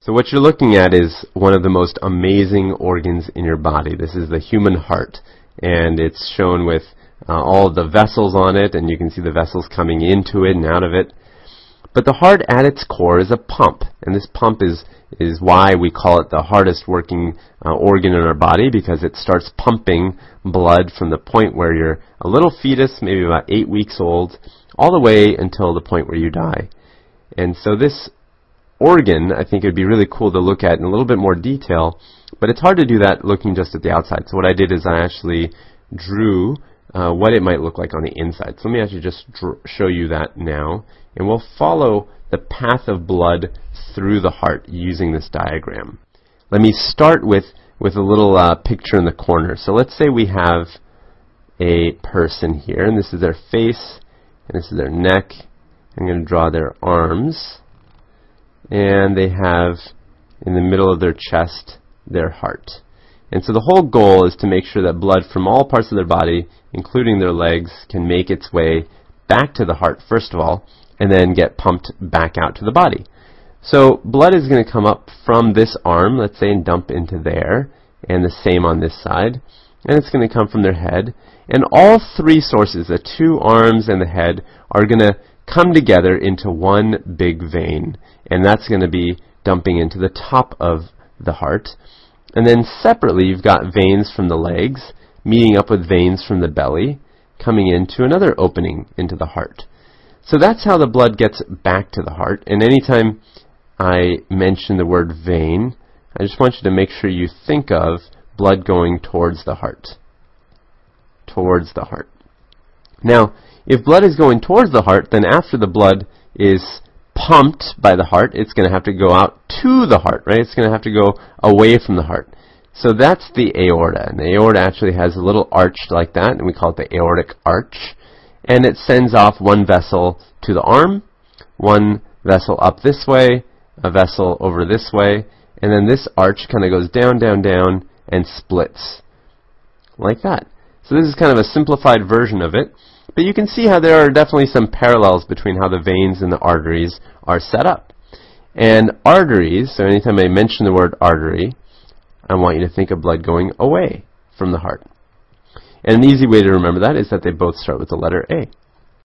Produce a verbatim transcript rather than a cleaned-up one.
So what you're looking at is one of the most amazing organs in your body. This is the human heart, and it's shown with uh, all of the vessels on it, and you can see the vessels coming into it and out of it. But the heart at its core is a pump, and this pump is is why we call it the hardest working uh, organ in our body, because it starts pumping blood from the point where you're a little fetus, maybe about eight weeks old, all the way until the point where you die. And so this organ, I think it would be really cool to look at in a little bit more detail, but it's hard to do that looking just at the outside. So what I did is I actually drew uh, what it might look like on the inside. So let me actually just dr- show you that now, and we'll follow the path of blood through the heart using this diagram. Let me start with, with a little uh, picture in the corner. So let's say we have a person here, and this is their face, and this is their neck. I'm going to draw their arms, and they have in the middle of their chest their heart. And so the whole goal is to make sure that blood from all parts of their body, including their legs, can make its way back to the heart first of all, and then get pumped back out to the body. So blood is going to come up from this arm, let's say, and dump into there, and the same on this side, and it's going to come from their head. And all three sources, the two arms and the head, are going to come together into one big vein, and that's going to be dumping into the top of the heart. And then separately you've got veins from the legs meeting up with veins from the belly coming into another opening into the heart. So that's how the blood gets back to the heart. And anytime I mention the word vein, I just want you to make sure you think of blood going towards the heart. Towards the heart. Now, if blood is going towards the heart, then after the blood is pumped by the heart, it's going to have to go out to the heart, right? It's going to have to go away from the heart. So that's the aorta. And the aorta actually has a little arch like that, and we call it the aortic arch. And it sends off one vessel to the arm, one vessel up this way, a vessel over this way, and then this arch kind of goes down, down, down, and splits. Like that. So this is kind of a simplified version of it. But you can see how there are definitely some parallels between how the veins and the arteries are set up. And arteries, so anytime I mention the word artery, I want you to think of blood going away from the heart. And an easy way to remember that is that they both start with the letter A.